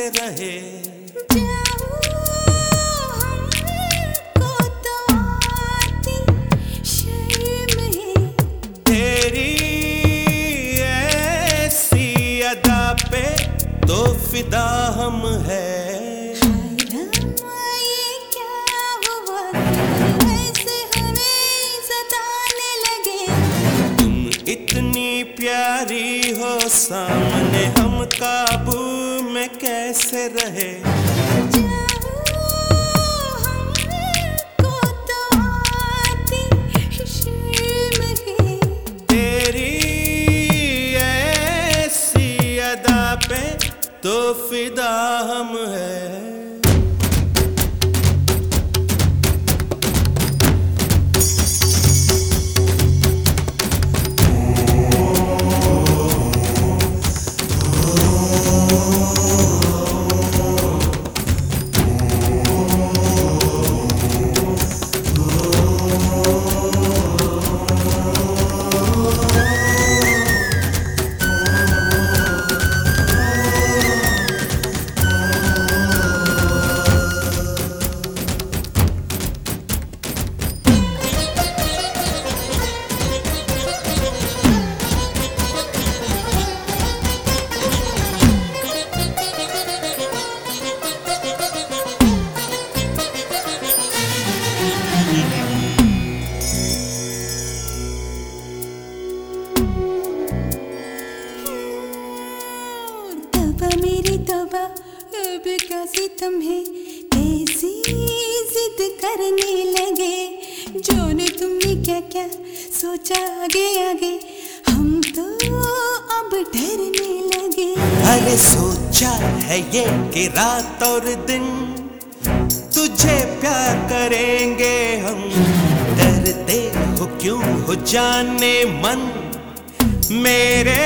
कैसे रहे। तेरी ऐसी अदा पे तो फिदा हम है। इतनी प्यारी हो सामने हम काबू में कैसे रहे। तेरी ऐसी अदा पे तो फिदा हम है। मेरी तौबा अब क्या सितम है, ऐसी जिद करने लगे। जाने तुमने क्या क्या सोचा आगे आगे, हम तो अब डरने लगे। अरे सोचा है ये कि रात और दिन तुझे प्यार करेंगे हम। डरते हो क्यों हो जाने मन मेरे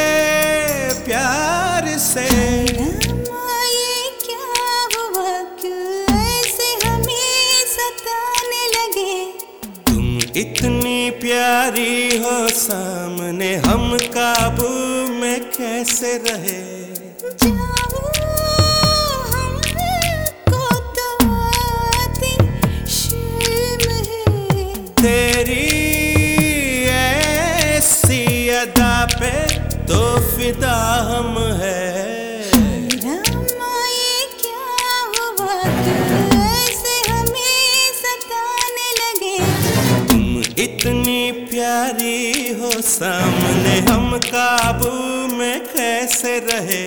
प्यार से। ये क्या हुआ, क्यों ऐसे हमें सताने लगे। तुम इतनी प्यारी हो सामने हम काबू में कैसे रहे। हमको तो आती शर्म है। तेरी ऐसी अदा पे तो फिदा हम है। ये क्या हुआ, क्यों ऐसे हमें सताने लगे। तुम इतनी प्यारी हो सामने हम काबू में कैसे रहे।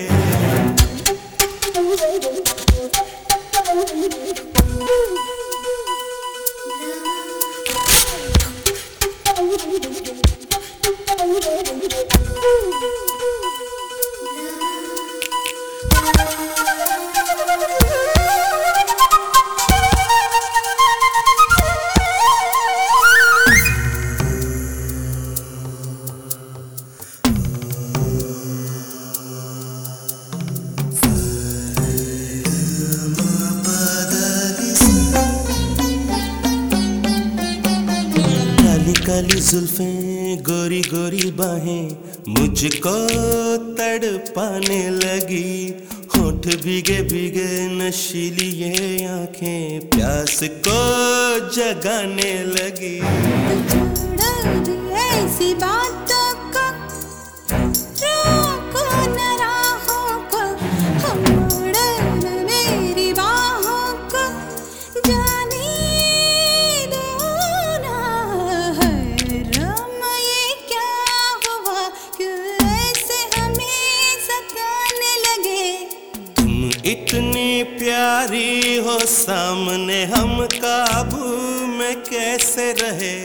काली काली जुल्फें गोरी गोरी बाहें मुझको तड़पाने लगी। होठ भीगे भीगे नशीली ये आंखें प्यास को जगाने लगी। ऐसी बातों को रोको न राहों को, हम मोड़ो न मेरी बाहों को, जाने दो ना। हरम ये क्या हुआ, क्यों ऐसे हमें सताने लगे। तुम इतनी प्यारी हो सामने हम काबू में कैसे रहे।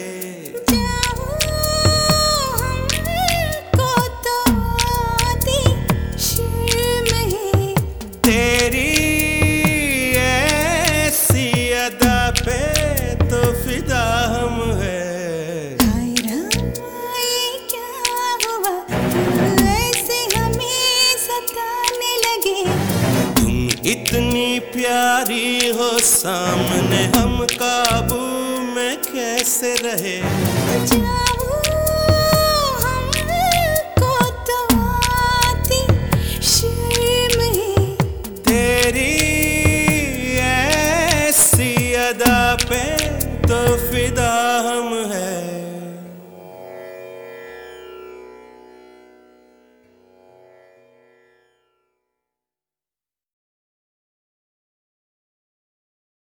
तेरी ऐसी अदा पे तो फिदा हम है। ये क्या हुआ, क्यों ऐसे हमें सताने लगे। तुम इतनी प्यारी हो सामने हम काबू में कैसे रहे।